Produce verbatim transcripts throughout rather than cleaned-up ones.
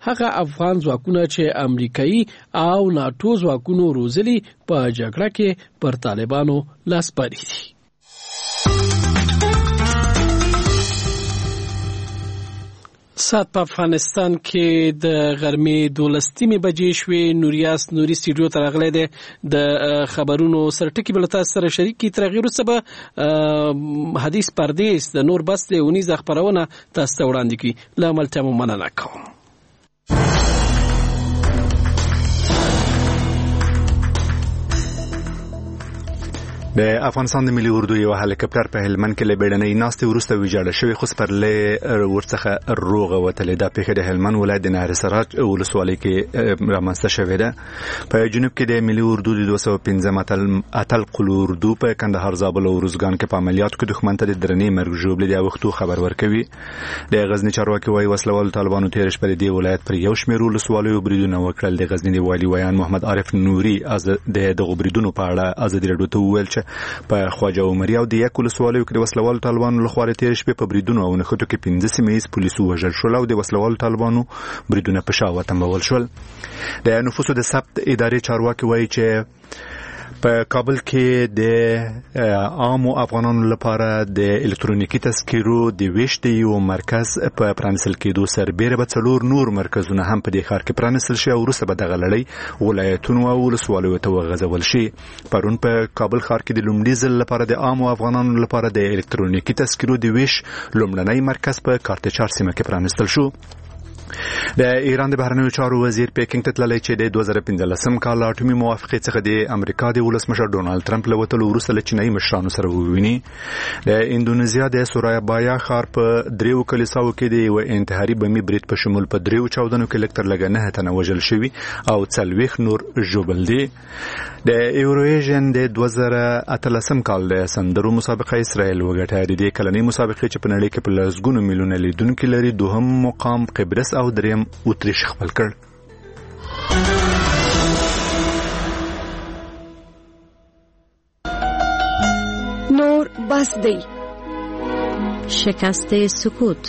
هغه افغان ځواکونه چې امریکایي او ناتو ځواکونو روزلي په جګړه کې پر طالبانو لاس پاري دي. سات په افغانستان کې د غرمې دولسمې بجې شوې. نوریاس نوري سټوډیو ته راغلی دی د خبرونو سرټکی بل تاسو سره شریک کی. تر غیر وروسته به حدیث پردیس د نور بس له اونیز خبرونه تاسو ته وړاندې کړي. له عمل ته مننه کوم. د افغانستان د ملي اردو یو هلیکاپټر په هلمند کې له بیړنۍ ناستې وروسته ویجاړه شوی، خو سپرلې ورڅخه روغه وتلې. دا پیښه د هلمند ولایت د نهر سراج ولسوالۍ کې رامنځته شوې ده. په جنوب کې د ملي اردو د دوه سوه او پنځم اتل اتل قل اردو په کندهار، زابل او روزګان کې په عملیاتو کې دښمن ته د درنې مرګ ژوبلې د وختو خبر ورکوي. د غزنی چارواکي وايي وسلوال طالبانو تیر شپه د ولایت پر یو شمېر ولسوالیو بریدونه وکړل. د غزنی د والي ویان محمد عارف نوري از د دغو بریدونو په اړه ازادي راډیو ته وویل چې په خواجه عمري او د یک ولسوالیو کې د وسلوال طالبانو لخوا تیر شپه په بریدونو او نښتو کې پنځه سیمه ییز پولیسو وژل شول او د وسلوال طالبانو بریدونه په شا وتمبول شول. د نفوسو د ثبت ادارې چارواکي وایي چې په کابل کې د عامو افغانانو لپاره د الکترونیکي تذکرو د ویشت یو مرکز په پرانیستل کېدو سربېره به څلور نور مرکزونه هم په دې ښار کې پرانیستل شي او وروسته به دغه لړۍ ولایتونو او ولسوالیو ته وغځول شي. پرون په کابل ښار کې د لومړي ځل لپاره د عامو افغانانو لپاره د الکترونیکي تذکرو د ویش لومړنی مرکز په کارتچار سیمه کې پرانیستل شو. د ایران د بهرنیو چارو وزیر پیکینګ ته تللی چې د دوه زره پنځلسم کال اټومي موافقې څخه د امریکا د ولسمشر ډونالد ټرمپ له وتلو وروسته له چینایي مشرانو سره وویني. د اندونیزیا د سورایابایا ښار په دریو کلیساو کې د یو انتحاري بمي برید په شمول په دریو چاودنو کې لږ تر لږه نهه تنه وژل شوي او څلوېښت نور ژوبل دي. د ایوروویژن د دوه زره اتلسم کال د سندرو مسابقه اسرائیل وګټه. د دې کلنۍ مسابقې چې په نړۍ کې په لسګونو میلیونه لیدونکي لري دوهم مقام قبرس او دریم اتریش خپل کړ. نور بس دی. شکست سکوت.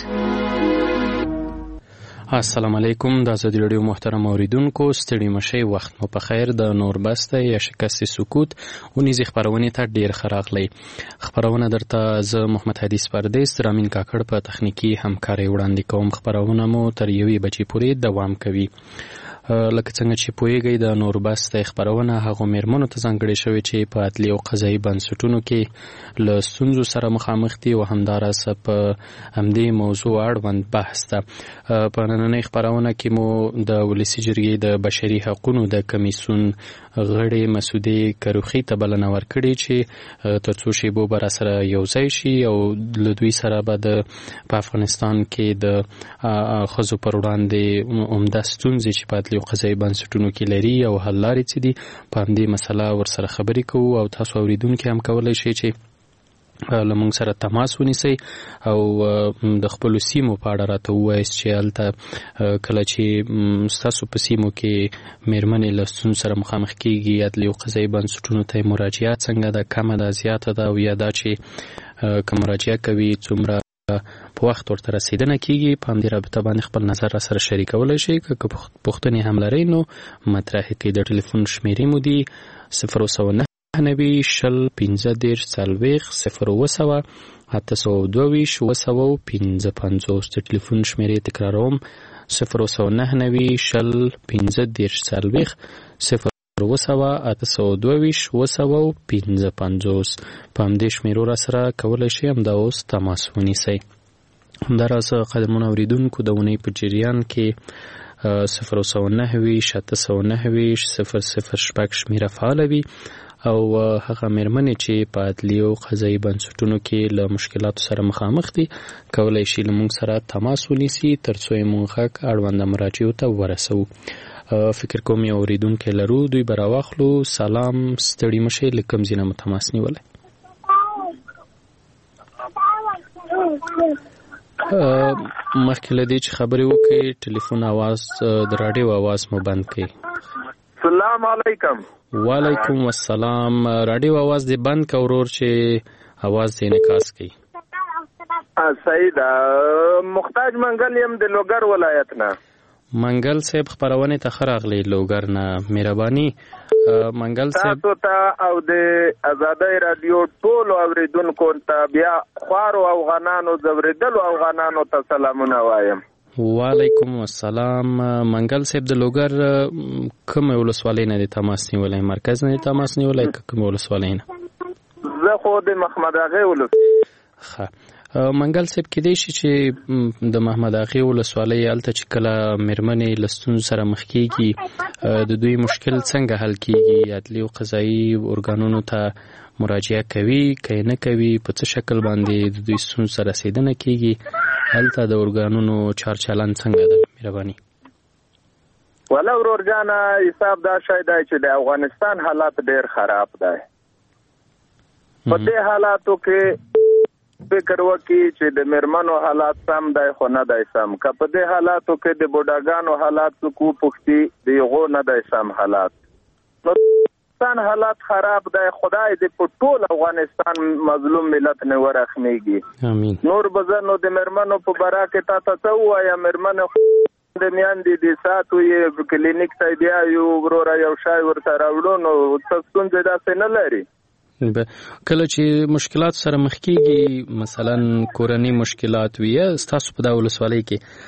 السلام علیکم. د ازادي راډیو محترم اوریدونکو، ستړي مشئ، وخت مو په خیر. د نور بسته یا شکست سکوت ونیزي خبرونه ته ډیر خراغلی. خبرونه درته زه محمد حدیث پردیس رامین کاکړ په تخنیکی همکاري وړاندې کوم. خبرونه مو تر یوې بجې پورې دوام کوي. لکه څنګه چې پوهیږئ د نور بسته خبرونه هغه میرمنو ته ځانګړې شوې چې په عدلي او قضایي بنسټونو کې له ستونزو سره مخامخ دي او همداراز په همدې موضوع اړوند بحث ده. په نننۍ خبرونه کې مو د ولسي جرګې د بشري حقوقو د کمیسیون غړي مسعودي کروخي ته بلنه ورکړې چې تر څو شیبو به سره یو ځای شي او له دوی سره به د په افغانستان کې د ښځو پر وړاندې عمده ستونزې چې په عدلي او قضایي بنسټونو کې لري او حل لارې څه دي په همدې مسله ورسره خبرې کوو او تاسو اوریدونکي هم کولی شئ چې له موږ سره تماس ونیسئ او د خپلو سیمو په اړه راته ووایاست چې هلته کله چې ستاسو په سیمو کې میرمنې له ستونزو سره مخامخ کیږي عدلي او قضایي بنسټونو ته مراجعه څنګه ده، کمه ده، زیاته ده، او یا دا چې که مراجعه کوي څومره په وخت ورته رسیدنه کیږي. په همدې رابطه باندې خپل نظر را سره شریکولی شئ. که پوښتنې هم لرئ نو مطرح کړئ. د ټلیفون شمیرې مو دي صفر اوه سوه نهه نوي شل پنځه دېرش څلوېښت، صفر اوه سوه اته سوه دوه ویشت اوه سوه پنځه پنځوس. د ټلیفون شمیرې تکراروم صفر اوه سوه نهه نوي شل پنځه دېرش څلوېښت، صفر اوه سوه اته سوه دوه ویشت اوه سوه پنځه پنځوس. په همدې شمیرو را سره کولی شئ همدا اوس تماس ونیسئ. همداراز قدرمنو اوریدونکو د اونۍ په جریان کې صفر اوه سوه نهه ویشت اته سوه نهه ویشت صفر صفر شپږ شمیره فعاله وي او هغه میرمنې چې په عدلي او قضایي بنسټونو کې له مشکلاتو سره مخامخ دي کولی شي له موږ سره تماس ونیسي تر څو یې موږ غږ اړونده مراجعو ته ورسوو. فکر کوم یو اوریدونکی لرو، دوی به راواخلو. سلام، ستړي مشئ، له کوم ځای نه مو تماس نیولی؟ مخکې له دې چې خبرې وکړئ ټلیفون اواز د راډیو اواز مو بند کړئ. سلام علیکم. وعلیکم السلام. راډیو اواز دې بند کړه ورور چې اواز دې انعکاس کړي. صحیح ده. مختاج منګل یم د لوګر ولایت نه. منګل صاحب خبرونه ته خراغلی لوګر نه مهرباني منګل صاحب تاسو ته او د آزادۍ رادیو ټول اوریدونکو ته بیا خوارو افغانانو زوریدلو افغانانو ته سلامونه وایم. وعلیکم السلام. منګل صاحب د لوګر کوم ولسوالۍ نه د تماس نیولای مرکز نه تماس نیولای کوم ولسوالۍ نه؟ زه خو د محمد اغه ولسوالۍ. ښه منګل صاحب کې دی چې د محمد اغه ولسوالۍ الته چې کله مرمنې لستون سره مخ کیږي د دوی مشکل څنګه حل کیږي؟ عدلي او قضایي ارګانونو ته مراجعه کوي که نه کوي؟ په څه شکل باندې د دوی ستونزو سره رسیدنه کیږي؟ هلته د ارګانونو چار چلند څنګه ده؟ مهرباني. ولا ورور جانا حساب دا شای دی چې د افغانستان حالات ډیر خراب دی. په دې حالاتو کې فکر وکړي چې د مرمنو حالات سم دی خو نه دی سم، که په دې حالاتو کې د بوډاګانو حالات کو پوښتي د یغو نه دی سم حالات. نو افغانستان حالات خراب دی. خدای دې په ټول افغانستان مظلوم ملت نه ورحمېږي. امين. نور بزنو د مرمنو په برا کې تا ته څه وایا؟ مرمنو د میاندې د ساتو یې کلینیک ته بیا یو ورور یو شای ورته راوړو نو څه ستونزې داسې نه لري. کله چې مشکلات سره مخ کیږي مثلا کورنۍ مشکلات وي ستاسو په دا ولسوالۍ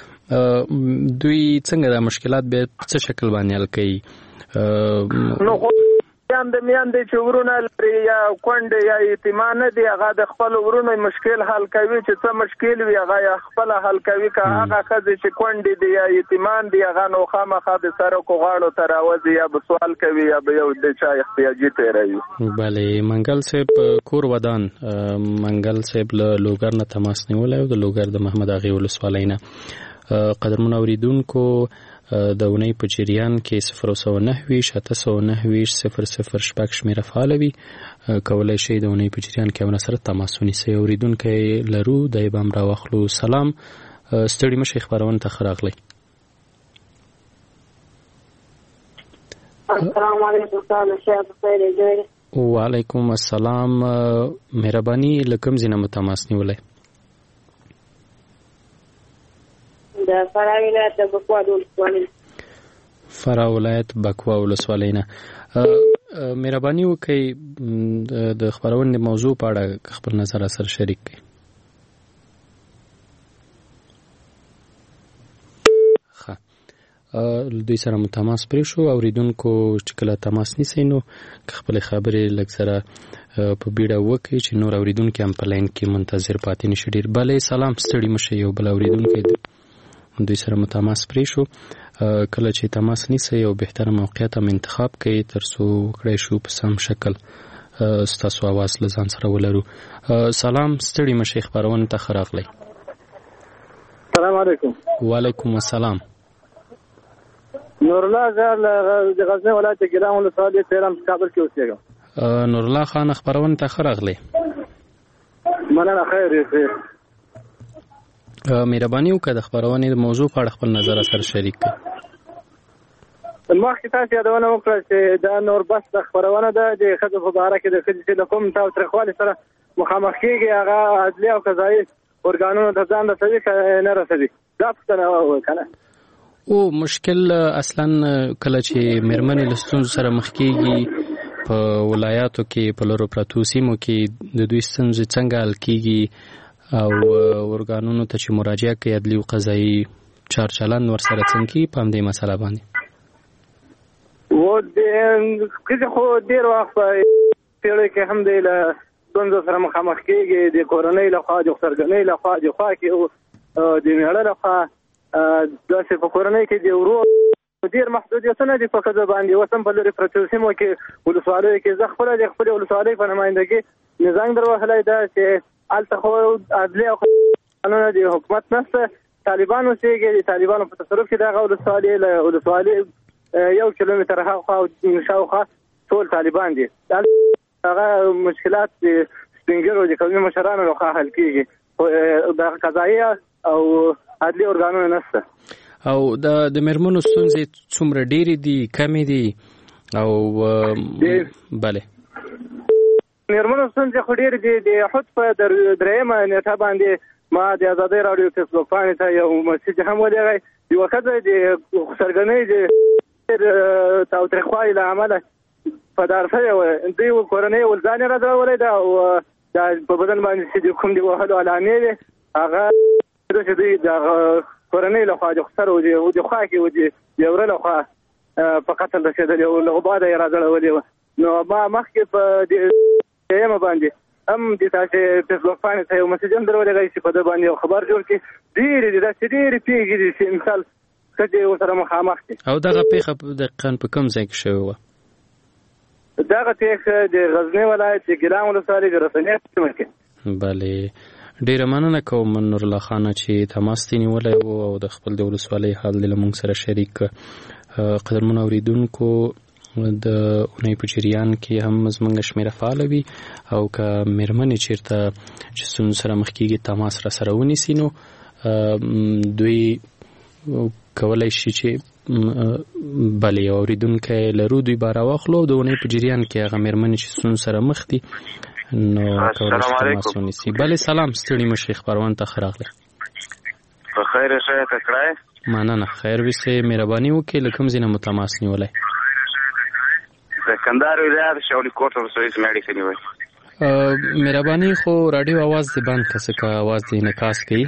کې دوی څنګه دا مشکلات به څه شکل باندې حل کوي؟ نو خو یان د میاندې چې ورونه لري یا کونډه یا یتیمان دي هغه د خپل ورونو مشکل حل کوي چې څه مشکل وي هغه خپل حل کوي. که هغه خزه چې کونډه دي یا یتیمان دي هغه نو خامخا د سره کو غاړو تر اوځي یا به سوال کوي یا به یو د چا احتیاجي تیروي. بله منګل صاحب کور ودان منګل صاحب له لوګر نه تماس نیولای او د لوګر د محمد اغه ولسوالۍ نه قدرمن اوریدونکو د اونۍ په جریان کې صفر سو نهه ویش اته سو نهه ویش صفر صفر شپږ شمیره فعال وي. کولای شئ د اونۍ په جریان کې ونه سره تماس ونیسئ. اوریدونکي لرو د بام راوخلو. سلام ستړي مشي خبرونه ته خراغلی. السلام علیکم تعالی شیخ خیر دی. وعلیکم السلام. مهرباني لکم زینه متماس نیولای. د فراه ولایت د بکوا ولسوالۍ. فراه ولایت بکوا ولسوالۍ نه. مهرباني وکړئ د خبرونې موضوع په اړه خپل نظر سره شریک کړئ. ښه دوی سره مو تماس پرې شو. اوریدونکو چې کله تماس نیسئ نو خپل خبرې لږ سره په بیړه وکړئ چې نور اوریدونکي هم په لاین کې منتظر پاتې نشي ډېر. بله سلام ستړي مشئ. یو بل اوریدونکی دوی سره مو تماس پرې شو. کله چې تماس نیسئ یو بهتره موقعیت هم انتخاب کړئ تر څو وکړی شو په سم شکل ستاسو اواز له ځان سره ولرو. سلام ستړي مشئ خبرونه ته ښه راغلی. السلام علیکم. وعلیکم السلام. نورالله زه د غزنی ولایت ګیلان ولسوالۍ تهران په کابل کې اوسېږم. نورالله خان خبرونه ته ښه راغلی. مننه خیر یې. مهرباني وکړه د خبرونې د موضوع په اړه خپل نظر سره شریک کړئ. مخکې تاسو یادونه وکړه چې دا نور بس د خبرونه ده د ښځو په باره کې د ښځې چې د کوم تاوتریخوالي سره مخامخ کېږي هغه عدلي او قضایي ارګانونو ته ځان رسوي که نه رسوي. دا پوښتنه وه که نه؟ او مشکل اصلا کله چې مېرمنې له ستونزو سره مخ کېږي په ولایاتو کې په لرو پرتو سیمو کې د دوی ستونزې څنګه حل کېږي او ارګانونو ته چې مراجعه کوي عدلي او قضایي چار چلند ورسره څنګه کوي په همدې مسله باندې؟ و د ښځې خو ډېر وخت په پیړیو کې هم دی له ستونزو سره مخامخ کېږي د کورنۍ لخوا د خسرګنۍ لخوا د خوا کې او د مېړه لخوا داسې په کورنۍ کې د ورو ډېر محدودیتونه دي په ښځو باندې. اوس هم په لرې پرتو سیمو کې ولسوالیو کې زه خپله د خپلې ولسوالۍ په نمایندګي نظام در وهلی ده چې هلته خو عدلي او قانون د حکومت نشته. طالبان اوسېږي. د طالبانو په تصرف کې دغه ولسوالۍ له ولسوالۍ یو کیلومتر هاخوا او شاوخوا ټول طالبان دي. هغه مشکلات د سپین ږیرو د قومي مشرانو لخوا حل کېږي. د قضایي او عدلي ارګانونه نشته. او د د مېرمنو ستونزې څومره ډېرې دي کمې دي؟ او بله مېرمنو ستونزې خو ډېرې دي. د حد په درېیمه نېټه باندې ما د آزادۍ راډیو فیسبوک پاڼې ته یو مسیج هم ولېږی. یوه ښځه د سرګنۍ د تاوتریخوالي له امله په دار شوې وه. دوی کورنۍ یې ځان یې راځولی ده او په بدن باندې چې کوم د وهلو علامې وې هغه چې دوی د کورنۍ لخوا د خسر و د خوا کې و د یوره لخوا په قتل رسېدلې و، له غباده یې راځړولې وه. نو ما مخکې په دې یمه باندې هم د تاسې فیسبوک پاڼې ته یو مسیج هم در ولېږی چې په ده باندې یو خبر جوړ کړي. ډېرې دي داسې ډېرې پېښې دي چې مثال ښځې ورسره مخامخ دي. او دغه پېښه دقیقاً په کوم ځای کې شوې وه؟ دغه پېښه د غزني ولایت د ګیلان ولسوالۍ د رسنۍ په سیمه کې. بلې ډیره مننه کوم نورالله خانه چې تماس دې نیولی و او د خپل د ولسوالۍ حال دې له موږ سره شریک. قدرمنو اورېدونکو د اونۍ په جریان کې هم زموږ شمېره فعاله وي او که مېرمنې چېرته چې ستونزو سره مخ کېږي تماس را سره ونیسي نو دوی کولی شي چې بلې یو اورېدونکی لرو دوی به راواخلو او د اونۍ په جریان کې هغه مېرمنې چې ستونزو سره مخ دي نو کولی شي تماس ونیسي. بلې سلام، ستړي مه شئ، خپرونه ته ښه راغلی. په خیر ښه یې کړی؟ مننه، خیر ویسې، مهرباني وکړئ له کوم ځای نه مو تماس نیولی؟ د کندهار ولایت شاولي کوټ ولسوالۍ څخه اړیکه نیولې. مهرباني خو راډیو اواز دې بند کړه ځکه اواز دې انعکاس کوي.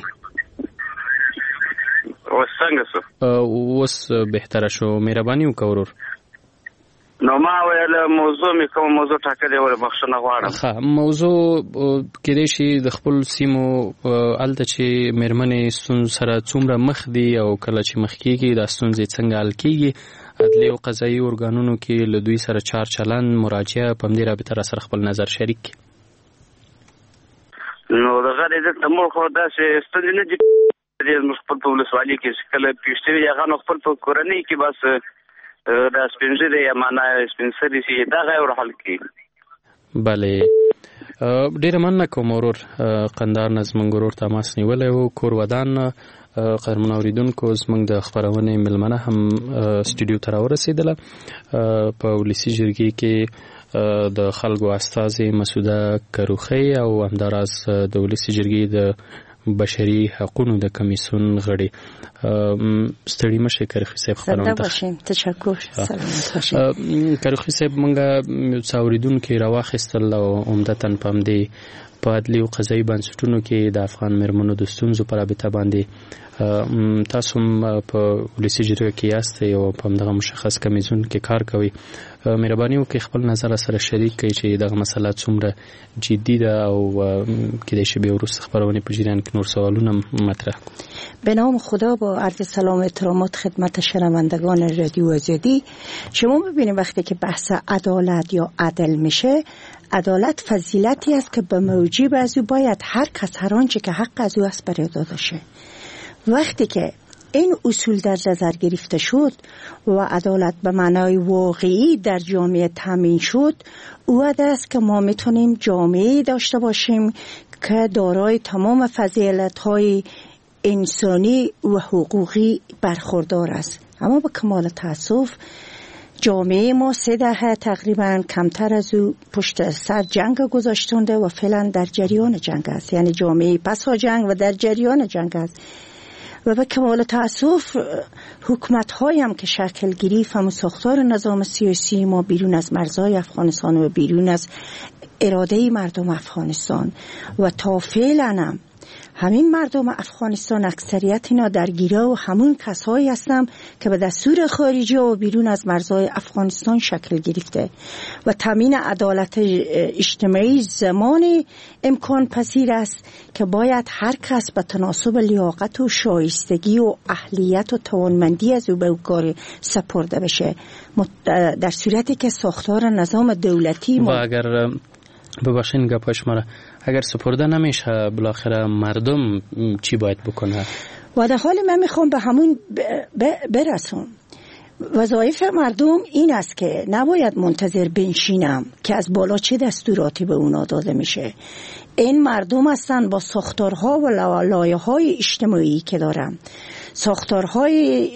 اوس څنګه شو؟ اوس بهتره شو، مهرباني وکړه ورور. نو ما ویل موضوع مې کوم موضوع ټاکلې وه، بخښنه غواړم. ښه، موضوع کېدای شي د خپل سیمو هلته چې مېرمنې ستونزو سره څومره مخ دي او کله چې مخ کېږي دا ستونزې څنګه حل کېږي، عدلي او قضایي ارګانونو کې له دوی سره چار چلند مراجعه په همدې رابطه را سره خپل نظر شریک کړي. نو دغه دلته موږ خو داسې ستونزې نه دي زموږ خپل په ولسوالۍ کې چې کله پېښ شوي هغه نو خپل په کورنۍ کې بس دا سپین ږیري یا معنا سپین سري چې دغه یې ورحل کړي. بلې ډېره مننه کوم ورور. قندهار نه زموږ ورور تماس نیولی و. کور ودان قدرمنو اورېدونکو زموږ د خپرونې مېلمنه هم سټوډیو ته راورسېدله. په ولسي جرګې کې د خلکو استازې مسعوده کروخی او همداراز د ولسي جرګې د بشري حقوقو د کمیسیون غړي. ستړي مشه کروخی صاحب خبرونه ته باشیم. تشکر. سلامت باشئ. کروخی صاحب موږ څاوریدونکو راواخیستل او عمدتاً په همدې په عدلي او قضایي بنسټونو کې د افغان مېرمنو د ستونزو په رابطه باندې تاسو هم په ولسي جرګه کې یاستئ او په همدغه مشخص کمیسیون کې کار کوئ. مهرباني وکړئ خپل نظر سره شریک کړئ چې دغه مسله څومره جدي ده او کېدای شي بیا وروسته خپرونې په جریان کې نور سوالونه مطرح کړو. به نام خدا با عرض سلام و احترامات خدمت شنوندگان رادیو آزادی. شما ببینید وقتی که بحث عدالت یا عدل میشه، عدالت فضیلتی است که به موجب از او باید هر کس هر آنچه که حق از او است برای داده شه. وقتی که این اصول در نظر گرفته شد و عدالت به معنای واقعی در جامعه تامین شد، وعده است که ما میتونیم جامعه داشته باشیم که دارای تمام فضیلت‌های انسانی و حقوقی برخوردار است. اما به کمال تأسف جامعه ما سه دهه تقریبا کمتر از او پشت سر جنگ گذاشتنده و فعلا در جریان جنگ است. یعنی جامعه پسا جنگ و در جریان جنگ است. و به کمال تأسف حکومت هایی هم که شکل گرفت هم ساختار نظام سیاسی ما بیرون از مرزهای افغانستان و بیرون از اراده مردم افغانستان و تا فعلا هم همین مردم افغانستان اکثریت اینا درگیره و همون کسایی هستن که به دستور خارجی و بیرون از مرزهای افغانستان شکل گرفته و تامین عدالت اجتماعی زمان امکان پذیر است که باید هر کس به تناسب لیاقت و شایستگی و اهلیت و توانمندی از او به کار سپرده بشه، در صورتی که ساختار نظام دولتی و اگر ببخشین گپاش مرا اگر سپرده نمیشه بالاخره مردم چی باید بکنه؟ و در حال من میخوام به همون برسم. وظایف مردم این است که نباید منتظر بنشینم که از بالا چه دستوراتی به اونا داده میشه. این مردم هستن با ساختارها و لایه‌های اجتماعی که دارن. ساختارهای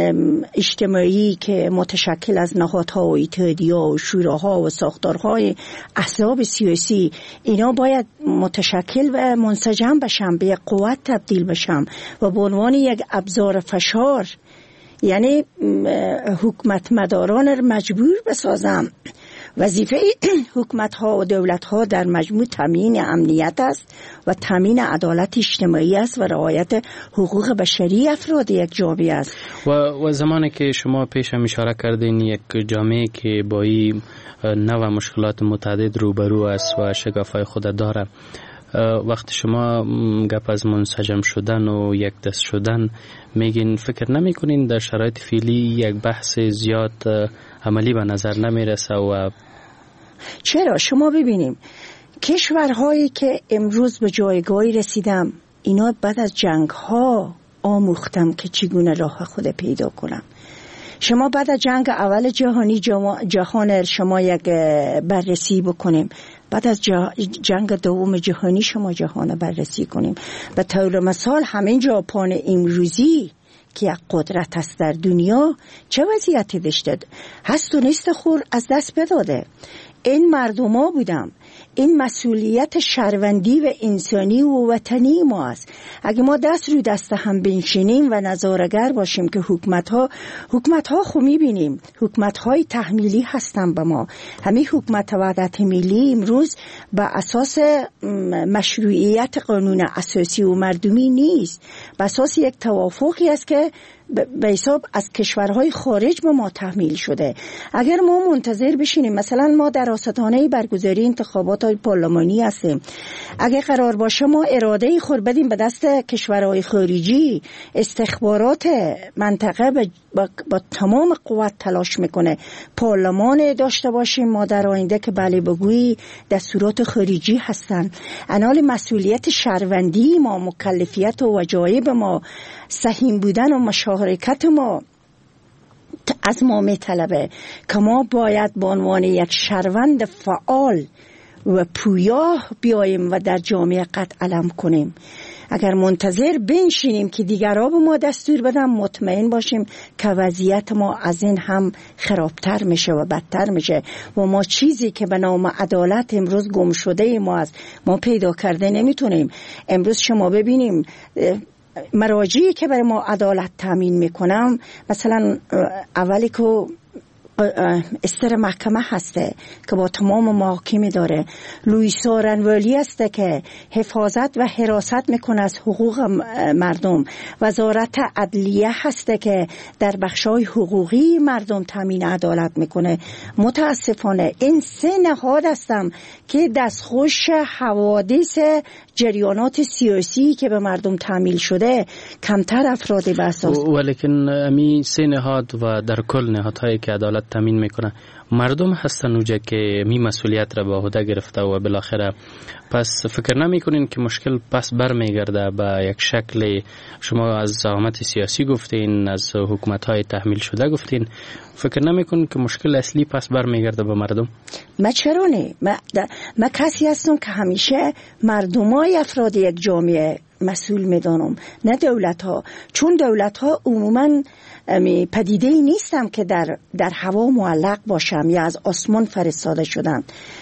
اجتماعی که متشکل از نهادها و اتحادیه‌ها و شوراها و ساختارهای احزاب سیاسی، اینا باید متشکل و منسجم بشن، به یک قوت تبدیل بشن و به عنوان یک ابزار فشار، یعنی حکومت مداران را مجبور بسازم. وظیفه حکومت ها و دولت ها در مجموع تامین امنیت است و تامین عدالت اجتماعی است و رعایت حقوق بشری افراد یک جامعه است. و و زمانی که شما پیش هم اشاره کردین یک جامعه که با این نوع مشکلات متعدد روبرو است و شگافای خود داره، وقت شما گپ از منسجم شدن و یک دست شدن میگین، فکر نمی کنین در شرایط فعلی یک بحث زیاد عملی به نظر نمی رسه؟ و چرا؟ شما ببینیم کشورهایی که امروز به جایگاهی رسیدم، اینا بعد از جنگ ها آموختم که چگونه راه خود پیدا کنم. شما بعد از جنگ اول جهانی جهان شما یک بررسی بکنیم، بعد از جنگ دوم جهانی شما جهان بررسی کنیم. به طور مثال همین ژاپن امروزی که یک قدرت است در دنیا چه وضعیتی داشته؟ هست و نیست خور از دست بداده. این مردم ها بودم. این مسئولیت شهروندی و انسانی و وطنی ما است. اگه ما دست رو دست هم بنشینیم و نظاره‌گر باشیم که حکومت ها حکومت ها خو میبینیم حکومت های تحمیلی هستن به ما. همین حکومت وحدت ملی امروز به اساس مشروعیت قانون اساسی و مردمی نیست، به اساس یک توافقی است که به حساب از کشورهای خارج به ما تحمیل شده. اگر ما منتظر بشینیم، مثلا ما در آستانه برگزاری انتخابات پارلمانی هستیم، اگر قرار باشه ما اراده خود بدیم به دست کشورهای خارجی، استخبارات منطقه با, با, با تمام قوت تلاش میکنه پارلمان داشته باشیم ما در آینده که بله بگویی دستورات خارجی هستن. انال مسئولیت شهروندی ما، مکلفیت و وجایب ما، سهیم بودن و مشارکت ما از ما میطلبه که ما باید به عنوان یک شهروند فعال و پویا بیاییم و در جامعه قد علم کنیم. اگر منتظر بنشینیم که دیگرها به ما دستور بدن، مطمئن باشیم که وضعیت ما از این هم خرابتر میشه و بدتر میشه و ما چیزی که به نام عدالت امروز گم شده ما است ما پیدا کرده نمیتونیم. امروز شما ببینیم مراجعی که برای ما عدالت تامین میکنم، مثلا اولی که استر محکمه هسته که با تمام محاکم داره، لوئیسا رنوالی هسته که حفاظت و حراست میکنه از حقوق مردم، وزارت عدلیه هسته که در بخشای حقوقی مردم تامین عدالت میکنه. متاسفانه این سه نهاد هستم که دستخوش حوادث جریانات سیاسی که به مردم تحمیل شده کمتر افراد به اساس، ولیکن امی سه نهاد و در کل نهادهایی که عدالت تامین میکنه مردم هستن اونجا که می مسئولیت را به عهده گرفته و بالاخره پس فکر نمی کنین که مشکل پس بر میگرده به یک شکل؟ شما از زعامت سیاسی گفتین، از حکومت های تحمیل شده گفتین، فکر نمی کنین که مشکل اصلی پس بر میگرده به مردم؟ ما چرا نه؟ ما, ما کسی هستم که همیشه مردمای افراد یک جامعه مسئول میدانم، نه دولت ها، چون دولت ها عموماً پدیده ای نیستم که در, در هوا معلق باشم یا از آسمان فرستاده شدن.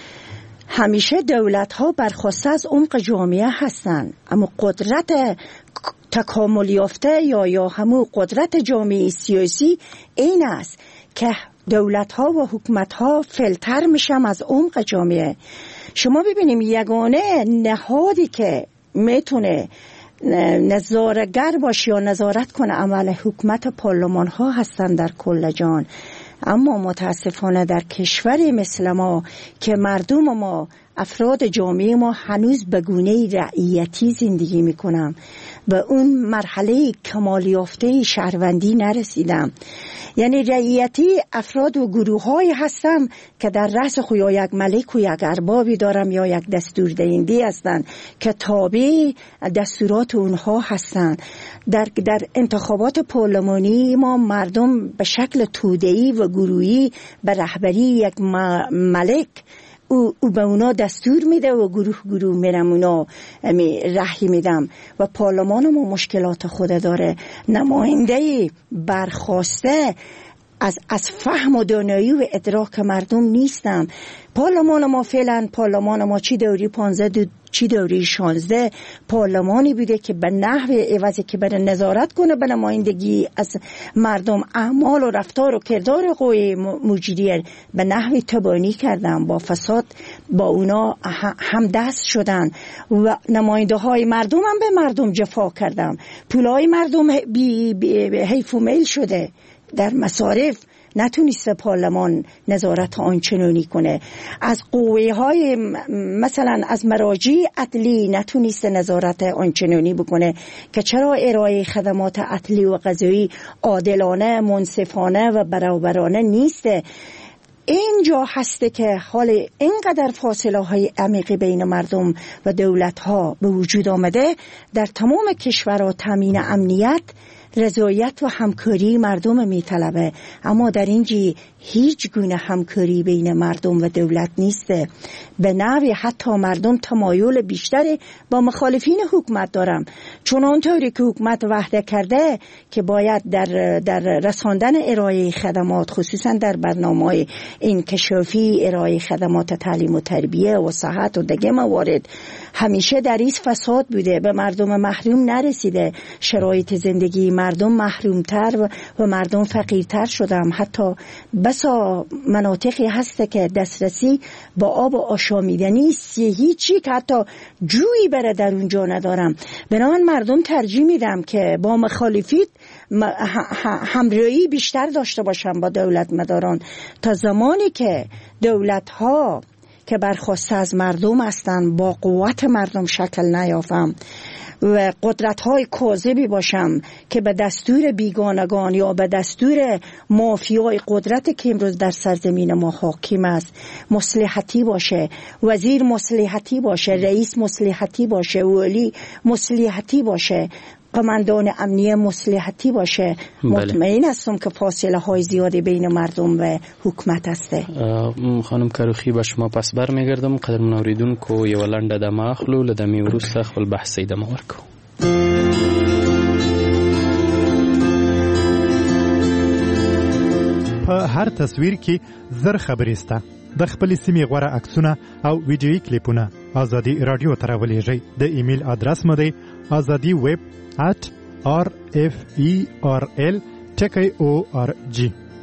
همیشه دولت ها برخواسته از عمق جامعه هستند، اما قدرت تکامل یافته یا یا همون قدرت جامعه سیاسی این است که دولت ها و حکومت ها فلتر میشن از عمق جامعه. شما ببینیم یگانه نهادی که میتونه نظاره‌گر باشه یا نظارت کنه عمل حکومت پارلمان ها هستن در کل جهان. اما متاسفانه در کشوری مثل ما که مردم ما، افراد جامعه ما هنوز به گونه رعیتی زندگی میکنم، به اون مرحله کمال یافته شهروندی نرسیدم. یعنی رعیتی افراد و گروه های هستم که در رأس خو یا یک ملک و یک اربابی دارم یا یک دستور دهنده هستند که تابع دستورات اونها هستند. در در انتخابات پارلمانی ما مردم به شکل توده‌ای و گروهی به رهبری یک ملک او, او به اونا دستور میده و گروه گروه میرم اونا رهی میدم و پارلمان ما مشکلات خود داره. نماینده برخواسته از از فهم و دانایی و ادراک مردم نیستم. پارلمان ما فعلا پارلمان ما چی دوری پانزده چی دوری شانزده پارلمانی بوده که به نحو عوضی که بره نظارت کنه به نمایندگی از مردم اعمال و رفتار و کردار قوی مجریه به نحو تبانی کردن، با فساد با اونا هم دست شدن و نماینده های مردم هم به مردم جفا کردن. پولای مردم بی, بی حیف و میل شده. در مصارف نتونسته پارلمان نظارت آنچنانی کنه. از قوه های مثلا از مراجع عدلی نتونسته نظارت آنچنانی بکنه که چرا ارائه خدمات عدلی و قضایی عادلانه، منصفانه و برابرانه نیسته. اینجا هسته که حال اینقدر فاصله های عمیقی بین مردم و دولت ها به وجود آمده. در تمام کشورها تامین امنیت، رضایت و همکاری مردم میطلبه، اما در اینجی هیچ گونه همکاری بین مردم و دولت نیسته. به نحوی حتی مردم تمایل بیشتری با مخالفین حکومت دارن، چون آنطوری که حکومت وعده کرده که باید در در رساندن ارائه خدمات، خصوصا در برنامه‌های انکشافی ارائه خدمات تعلیم و تربیه و صحت و دیگه موارد، همیشه در این فساد بوده، به مردم محروم نرسیده. شرایط زندگی مردم محرومتر و, و مردم فقیرتر شدن. حتی بسا مناطقی هسته که دسترسی با آب آشامیدنی نیست، هیچی که حتی جویی بره در اونجا ندارم. بنابراین مردم ترجیح میدم که با مخالفیت همراهی بیشتر داشته باشن با دولت مداران، تا زمانی که دولت ها که برخواسته از مردم هستند با قوت مردم شکل نیافم و قدرت‌های کاذبی باشم که به دستور بیگانگان یا به دستور مافیای قدرت که امروز در سرزمین ما حاکم است مصلحتی باشه، وزیر مصلحتی باشه، رئیس مصلحتی باشه، ولی مصلحتی باشه، قماندان امنیه مصلحتی باشه، مطمئن هستم که فاصله های زیادی بین مردم و حکومت هسته. خانم کروخی به شما پس برمیگردم. قدرمن اوریدونکو یو لنډه دمه اخلو، له دمې وروسته خپل بحث ادامه ورکو. په هر تصویر کې زر خبرې سته. د خپل سیمې غوړه عکسونه او ویډیویي کلیپونه ازادي رادیو ته راولېږئ. د ایمیل ادرس مو دی azadi web at r f e r l org.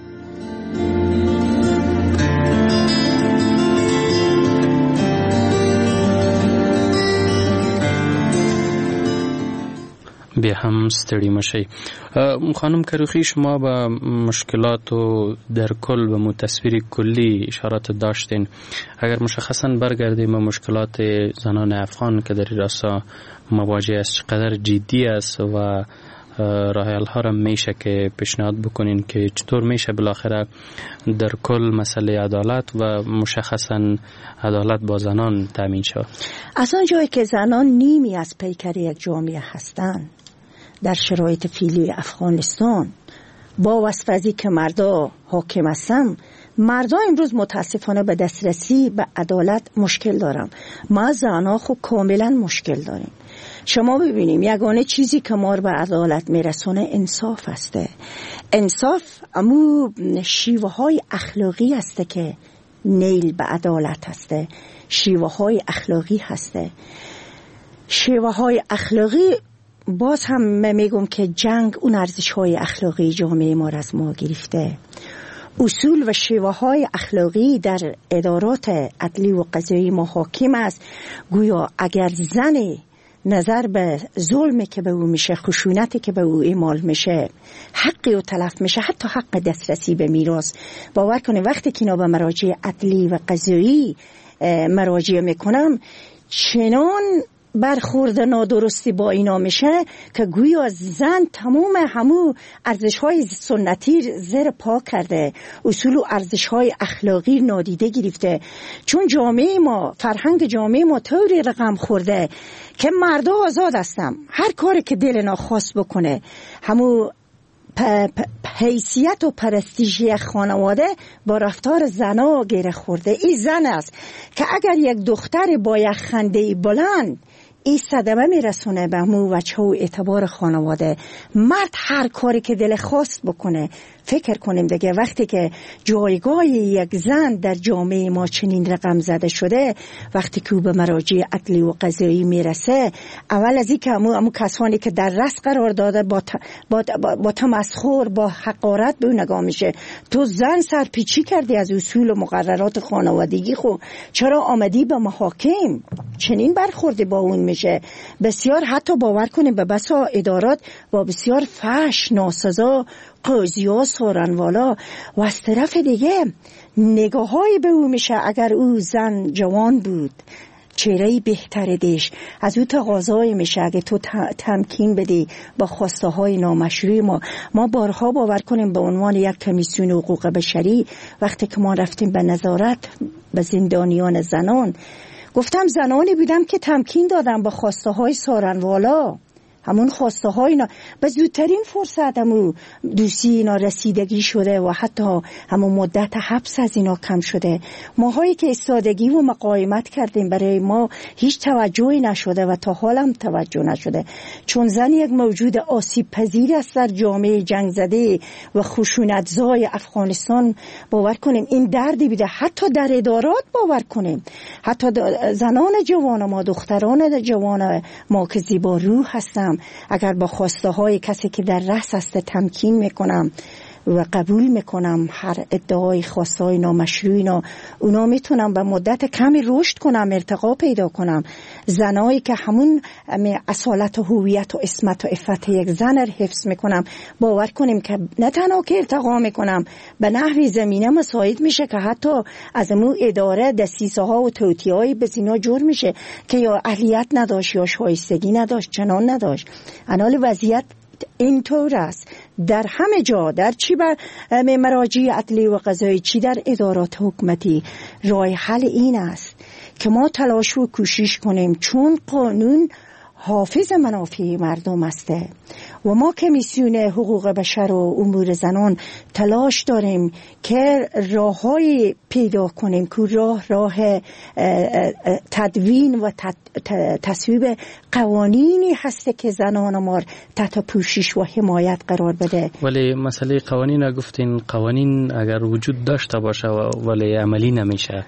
بیا هم ستړي مشي. خانم کروخی، شما به مشکلات و در کل به متصویر کلی اشارات داشتین. اگر مشخصا برگردیم به مشکلات زنان افغان که در راستا مواجه است چقدر جدی است و راه حل ها را میشه که پیشنهاد بکنین که چطور میشه بالاخره در کل مسئله عدالت و مشخصا عدالت با زنان تامین شود؟ اصلا جایی که زنان نیمی از پیکر یک جامعه هستند در شرایط فعلی افغانستان، با وصف که مردا حاکم هستن، مردا امروز متاسفانه به دسترسی به عدالت مشکل دارن. ما زنها خب کاملا مشکل داریم. شما ببینیم یگانه چیزی که ما رو به عدالت میرسونه انصاف هسته. انصاف امو شیوه های اخلاقی هسته که نیل به عدالت هسته. شیوه های اخلاقی هسته. شیوه های اخلاقی باز هم میگم که جنگ اون ارزش های اخلاقی جامعه ما را از ما گرفته. اصول و شیوه های اخلاقی در ادارات عدلی و قضایی ما حاکم است. گویا اگر زنی نظر به ظلمی که به او میشه، خشونتی که به او اعمال میشه، حقی او تلف میشه، حتی حق دسترسی به میراث. باور کنید وقتی که اینا به مراجع عدلی و قضایی مراجعه میکنم، چنان برخورد نادرستی با اینا میشه که گویا زن تمام همو ارزش‌های سنتی زیر پا کرده، اصول و ارزش‌های اخلاقی نادیده گرفته. چون جامعه ما، فرهنگ جامعه ما طوری رقم خورده که مردا آزاد هستن، هر کاری که دل ناخواست بکنه، همو حیثیت و پرستیژ یک خانواده با رفتار زنا گره خورده. این زن است که اگر یک دختر با یک خنده بلند این صدمه میرسونه به مو و چو اعتبار خانواده. مرد هر کاری که دل خواست بکنه. فکر کنیم دیگه وقتی که جایگاه یک زن در جامعه ما چنین رقم زده شده، وقتی که او به مراجع عدلی و قضایی میرسه، اول از این که امو, امو کسانی که در رأس قرار داده با, ت... با, با, با تمسخر با حقارت به اون نگاه میشه. تو زن سرپیچی کردی از اصول و مقررات خانوادگی، خو چرا آمدی به محاکم؟ چنین برخورده با اون میشه. بسیار حتی باور کنیم به بسا ادارات با بسیار فحش ناسزا قاضی ها سارنوالا و از طرف دیگه نگاه های به او میشه. اگر او زن جوان بود چهره بهتر دیش از او تقاضای میشه اگه تو تمکین بدی با خواسته های نامشروع ما. ما بارها باور کنیم به عنوان یک کمیسیون حقوق بشری وقتی که ما رفتیم به نظارت به زندانیان زنان، گفتم زنانی بودم که تمکین دادم به خواسته های سارنوالا، همون خواسته های اینا به زودترین فرصت همون دوستی اینا رسیدگی شده و حتی همون مدت حبس از اینا کم شده. ماهایی که استادگی و مقاومت کردیم برای ما هیچ توجهی نشده و تا حالم توجه نشده، چون زن یک موجود آسیب پذیر است در جامعه جنگ زده و خشونتزای افغانستان. باور کنیم این دردی بوده حتی در ادارات. باور کنیم حتی زنان جوان ما، دختران جوان ما که زیبا روح هستن، اگر با خواسته های کسی که در رأس است تمکین میکنم و قبول میکنم هر ادعای خواسته های نامشروع، اونا میتونم به مدت کمی رشد کنم، ارتقا پیدا کنم. زنایی که همون اصالت و هویت و عصمت و عفت یک زن رو حفظ میکنم، باور کنیم که نه تنها که ارتقا میکنم، به نحوی زمینه مساعد میشه که حتی از مو اداره دسیسه ها و توطئه های به زینا جور میشه که یا اهلیت نداشت یا شایستگی نداشت، چنان نداشت. انال وضعیت اینطور است در همه جا، در چی بر مراجع عدلی و قضایی، چی در ادارات حکومتی. راه حل این است که ما تلاش و کوشش کنیم، چون قانون حافظ منافع مردم است و ما کمیسیون حقوق بشر و امور زنان تلاش داریم که راههای پیدا کنیم که راه راه تدوین و تصویب قوانینی هست که زنان ما تحت پوشش و حمایت قرار بده. ولی مسئله قوانین گفتین، قوانین اگر وجود داشته باشه ولی عملی نمیشه،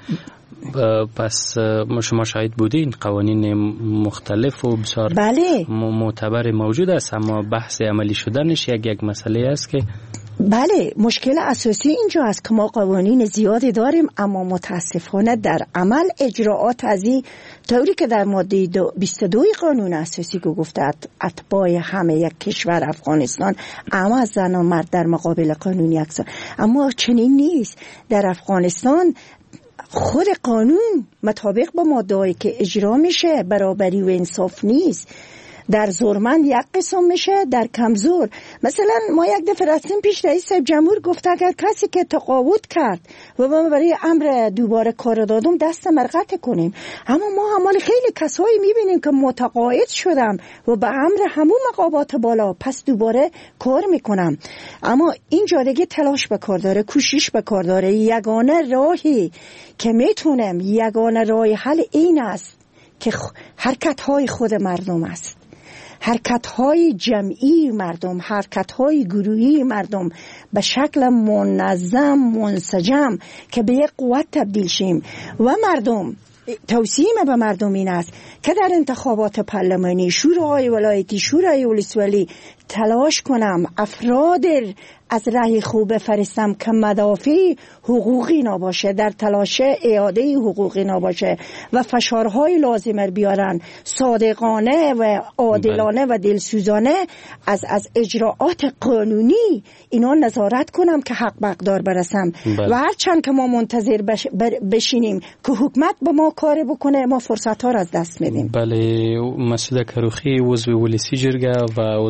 پس شما شاید بودین قوانین مختلف و بسیار بله معتبر موجود است، اما بحث عملی شدنش یک یک مسئله است که بله مشکل اساسی اینجا است که ما قوانین زیادی داریم اما متاسفانه در عمل اجراعات از این طوری که در ماده بیست و دو قانون اساسی که گفته اتباع همه یک کشور افغانستان اما زن و مرد در مقابل قانون یکسان، اما چنین نیست. در افغانستان خود قانون مطابق با ماده‌ای که اجرا میشه برابری و انصاف نیست. در زورمند یک قسم میشه، در کمزور. مثلا ما یک دفعه رفتیم پیش رئیس جمهور، گفت اگر کسی که تقاعد کرد و برای امر دوباره کار دادم دست مرقت کنیم. اما ما همال خیلی کسایی میبینیم که متقاعد شدم و به امر همون مقامات بالا پس دوباره کار میکنم. اما اینجا دیگه تلاش بکار داره، کوشش بکار داره. یگانه راهی که میتونم، یگانه راه حل این است که حرکت‌های خود مردم است، حرکت‌های جمعی مردم، حرکت‌های گروهی مردم به شکل منظم منسجم که به یک قوت تبدیل شیم. و مردم توصیه به مردم این است که در انتخابات پارلمانی، شورای ولایتی، شورای ولسوالی تلاش کنم افراد از راه خوب فرستم که مدافع حقوقی نباشه، در تلاش اعاده حقوقی نباشه و فشارهای لازم بیارن، صادقانه و عادلانه و دلسوزانه از از اجراعات قانونی اینا نظارت کنم که حق مقدار برسم. و هرچند که ما منتظر بش بشینیم که حکومت به ما کار بکنه، ما فرصت ها را از دست میدیم. بله، مسعود کروخی عضو ولسی جرگه و عضو کمیسیون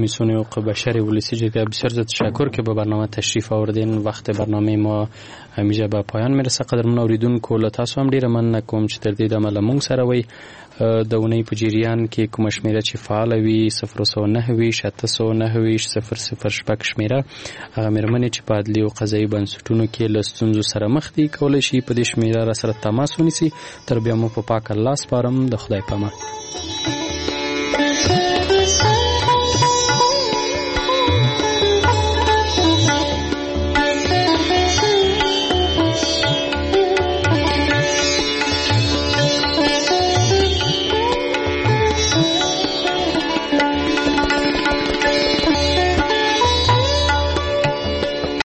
کمیسیون حقوق بشر ولسی جرگه بسیار زیاد تشکر که به برنامه تشریف آوردین. وقت برنامه ما همیشه به پایان میرسه. قدرمن اوریدونکو له تاسو هم ډیره مننه کوم چې تر دې دمه له موږ سره وئ. د اونۍ په جریان کې کومه شمیره چې فعاله وي صفر سوه نهه ویشت اته سوه نهه ویشت صفر صفر شپږ شمیره، هغه مېرمنې چې په عدلي او قضایي بنسټونو کې له ستونزو سره مخ دي کولی شي په دې شمیره را سره تماس ونیسي. تر بیا مو په پاک الله سپارم. د خدای په امان.